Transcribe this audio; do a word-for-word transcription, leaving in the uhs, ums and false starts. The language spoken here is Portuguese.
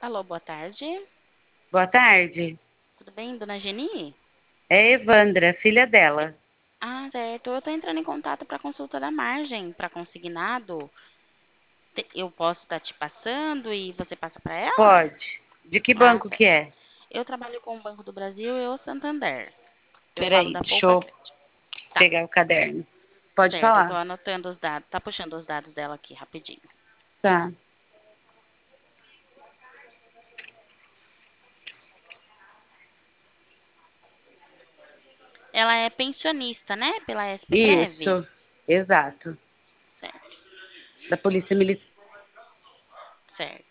Alô, boa tarde. Boa tarde. Tudo bem, dona Geni? É Evandra, filha dela. Ah, certo. Eu tô entrando em contato para consulta da margem para consignado. Te- Eu posso estar te passando e você passa para ela? Pode. De que Ah, banco que certo. é? Eu trabalho com o Banco do Brasil e o Santander. Eu falo Peraí, da deixa Poupa eu Crédito. Tá, pegar o caderno. Pode certo. Eu tô falar? anotando os dados. Tá puxando os dados dela aqui, rapidinho. Tá. Ela é pensionista, né? Pela S P Prev? Isso, exato. Certo, Da Polícia Militar. certo.